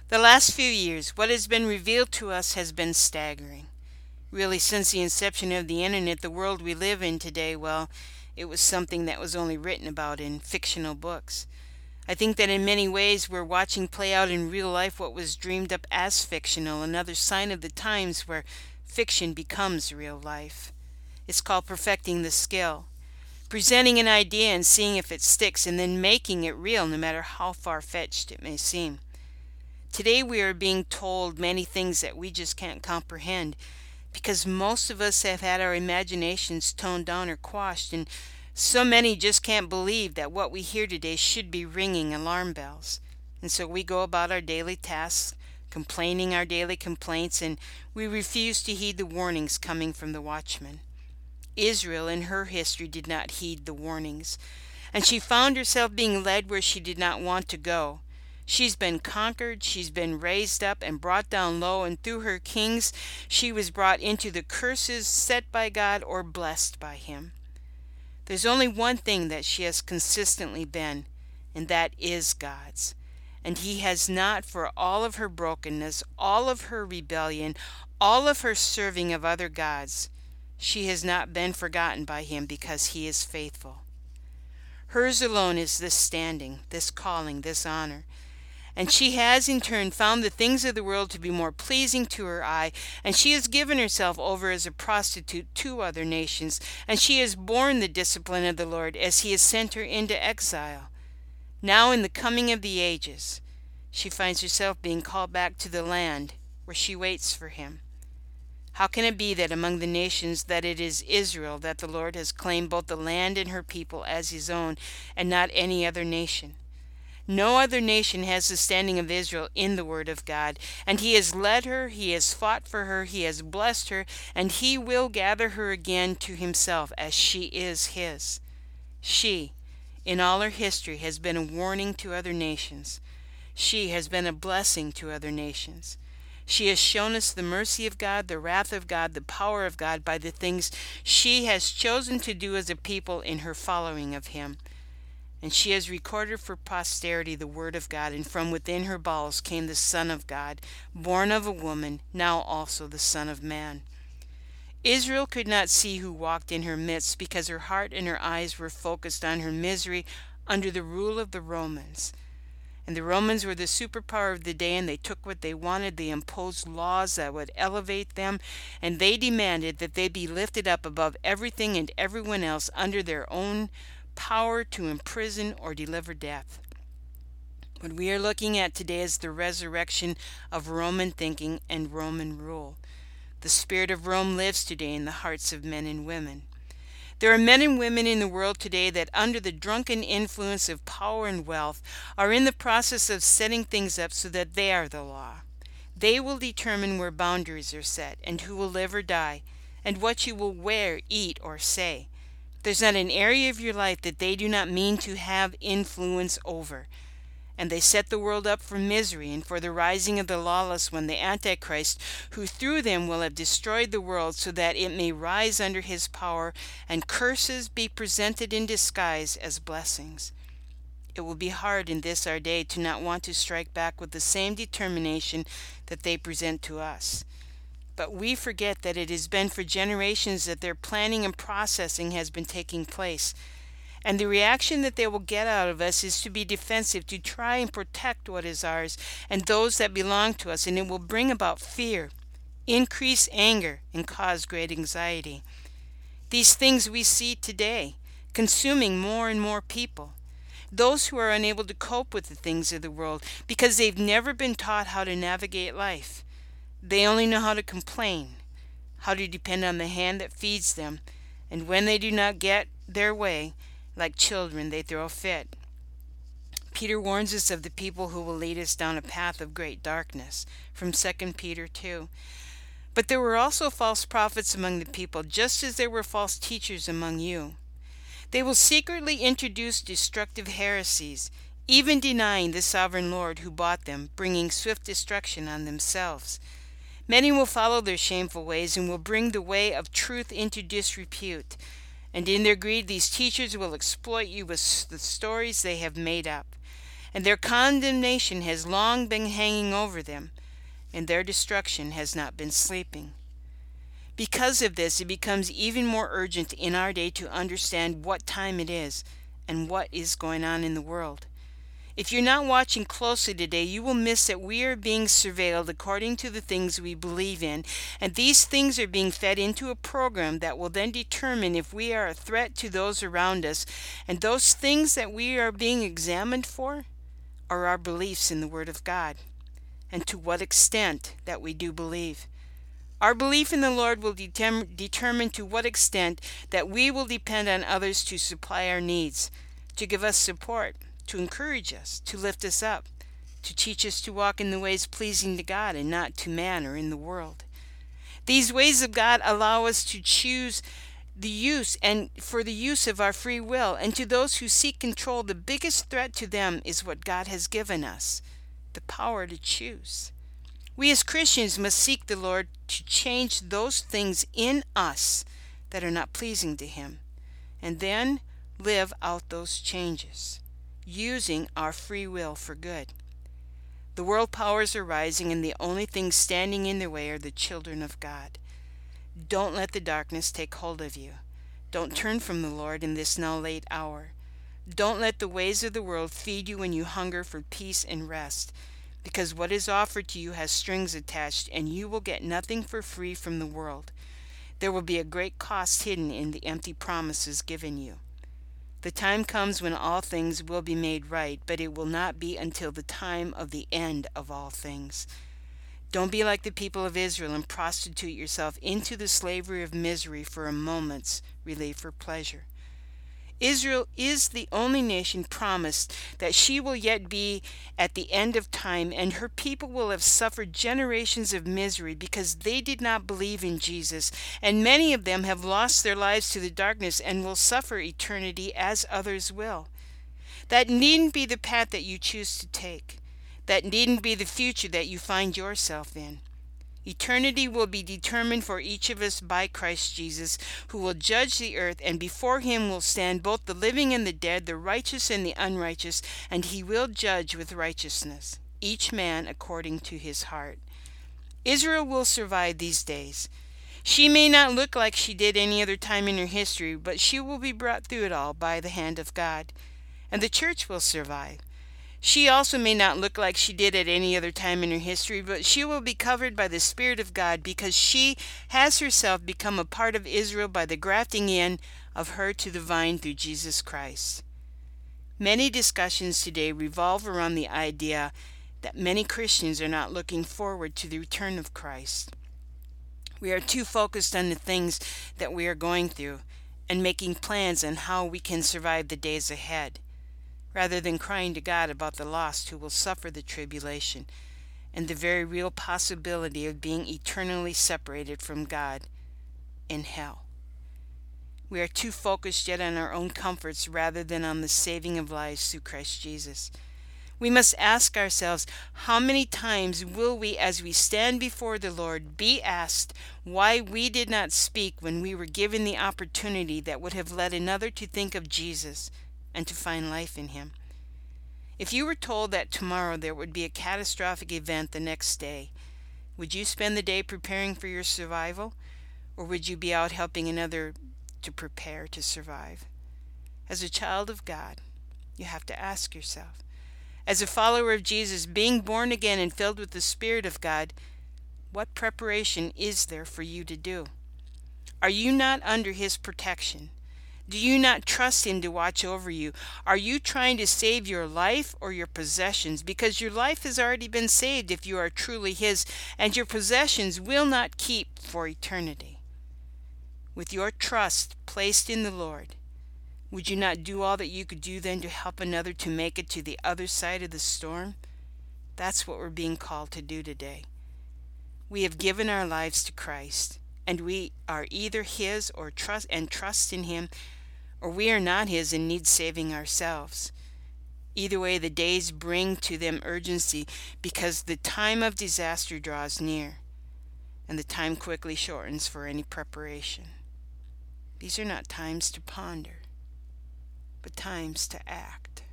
The last few years, what has been revealed to us has been staggering. Really, since the inception of the internet, the world we live in today, well, it was something that was only written about in fictional books. I think that in many ways we're watching play out in real life what was dreamed up as fictional, another sign of the times where fiction becomes real life. It's called perfecting the skill, presenting an idea and seeing if it sticks, and then making it real no matter how far-fetched it may seem. Today we are being told many things that we just can't comprehend because most of us have had our imaginations toned down or quashed, and so many just can't believe that what we hear today should be ringing alarm bells. And so we go about our daily tasks, complaining our daily complaints, and we refuse to heed the warnings coming from the watchman. Israel in her history did not heed the warnings, and she found herself being led where she did not want to go. She's been conquered, she's been raised up and brought down low, and through her kings she was brought into the curses set by God or blessed by Him. There's only one thing that she has consistently been, and that is God's. And He has not, for all of her brokenness, all of her rebellion, all of her serving of other gods, she has not been forgotten by Him because He is faithful. Hers alone is this standing, this calling, this honor. And she has in turn found the things of the world to be more pleasing to her eye, and she has given herself over as a prostitute to other nations, and she has borne the discipline of the Lord as He has sent her into exile. Now in the coming of the ages, she finds herself being called back to the land where she waits for Him. How can it be that among the nations that it is Israel that the Lord has claimed both the land and her people as His own, and not any other nation? No other nation has the standing of Israel in the Word of God, and He has led her, He has fought for her, He has blessed her, and He will gather her again to Himself as she is His. She, in all her history, has been a warning to other nations. She has been a blessing to other nations. She has shown us the mercy of God, the wrath of God, the power of God by the things she has chosen to do as a people in her following of Him. And she has recorded for posterity the word of God, and from within her bowels came the Son of God, born of a woman, now also the Son of Man. Israel could not see who walked in her midst because her heart and her eyes were focused on her misery under the rule of the Romans. And the Romans were the superpower of the day, and they took what they wanted. They imposed laws that would elevate them, and they demanded that they be lifted up above everything and everyone else under their own power to imprison or deliver death. What we are looking at today is the resurrection of Roman thinking and Roman rule. The spirit of Rome lives today in the hearts of men and women. There are men and women in the world today that, under the drunken influence of power and wealth, are in the process of setting things up so that they are the law. They will determine where boundaries are set, and who will live or die, and what you will wear, eat, or say. There's not an area of your life that they do not mean to have influence over. And they set the world up for misery and for the rising of the lawless one, the Antichrist, who through them will have destroyed the world so that it may rise under his power, and curses be presented in disguise as blessings. It will be hard in this our day to not want to strike back with the same determination that they present to us. But we forget that it has been for generations that their planning and processing has been taking place. And the reaction that they will get out of us is to be defensive, to try and protect what is ours and those that belong to us. And it will bring about fear, increase anger, and cause great anxiety. These things we see today, consuming more and more people. Those who are unable to cope with the things of the world because they've never been taught how to navigate life. They only know how to complain, how to depend on the hand that feeds them, and when they do not get their way, like children, they throw a fit. Peter warns us of the people who will lead us down a path of great darkness, from 2 Peter 2. But there were also false prophets among the people, just as there were false teachers among you. They will secretly introduce destructive heresies, even denying the sovereign Lord who bought them, bringing swift destruction on themselves. Many will follow their shameful ways and will bring the way of truth into disrepute. And in their greed, these teachers will exploit you with the stories they have made up. and their condemnation has long been hanging over them, and their destruction has not been sleeping. Because of this, it becomes even more urgent in our day to understand what time it is and what is going on in the world. If you're not watching closely today, you will miss that we are being surveilled according to the things we believe in, and these things are being fed into a program that will then determine if we are a threat to those around us, and those things that we are being examined for are our beliefs in the Word of God, and to what extent that we do believe. Our belief in the Lord will determine to what extent that we will depend on others to supply our needs, to give us support, to encourage us, to lift us up, to teach us to walk in the ways pleasing to God and not to man or in the world. These ways of God allow us to choose the use of our free will, and to those who seek control, the biggest threat to them is what God has given us, the power to choose. We as Christians must seek the Lord to change those things in us that are not pleasing to Him, and then live out those changes, using our free will for good. The world powers are rising, and the only things standing in their way are the children of God. Don't let the darkness take hold of you. Don't turn from the Lord in this now late hour. Don't let the ways of the world feed you when you hunger for peace and rest, because what is offered to you has strings attached, and you will get nothing for free from the world. There will be a great cost hidden in the empty promises given you. The time comes when all things will be made right, but it will not be until the time of the end of all things. Don't be like the people of Israel and prostitute yourself into the slavery of misery for a moment's relief or pleasure. Israel is the only nation promised that she will yet be at the end of time, and her people will have suffered generations of misery because they did not believe in Jesus, and many of them have lost their lives to the darkness and will suffer eternity as others will. That needn't be the path that you choose to take. That needn't be the future that you find yourself in. Eternity will be determined for each of us by Christ Jesus, who will judge the earth, and before Him will stand both the living and the dead, the righteous and the unrighteous, and He will judge with righteousness, each man according to his heart. Israel will survive these days. She may not look like she did any other time in her history, but she will be brought through it all by the hand of God. And the church will survive. She also may not look like she did at any other time in her history, but she will be covered by the Spirit of God because she has herself become a part of Israel by the grafting in of her to the vine through Jesus Christ. Many discussions today revolve around the idea that many Christians are not looking forward to the return of Christ. We are too focused on the things that we are going through and making plans on how we can survive the days ahead, rather than crying to God about the lost who will suffer the tribulation and the very real possibility of being eternally separated from God in hell. We are too focused yet on our own comforts rather than on the saving of lives through Christ Jesus. We must ask ourselves, how many times will we, as we stand before the Lord, be asked why we did not speak when we were given the opportunity that would have led another to think of Jesus and to find life in Him? If you were told that tomorrow there would be a catastrophic event the next day, would you spend the day preparing for your survival, or would you be out helping another to prepare to survive? As a child of God, you have to ask yourself, as a follower of Jesus, being born again and filled with the Spirit of God, what preparation is there for you to do? Are you not under His protection? Do you not trust Him to watch over you? Are you trying to save your life or your possessions? Because your life has already been saved if you are truly His, and your possessions will not keep for eternity. With your trust placed in the Lord, would you not do all that you could do then to help another to make it to the other side of the storm? That's what we're being called to do today. We have given our lives to Christ, and we are either His or trust in Him, or we are not His and need saving ourselves. Either way, the days bring to them urgency because the time of disaster draws near, and the time quickly shortens for any preparation. These are not times to ponder, but times to act.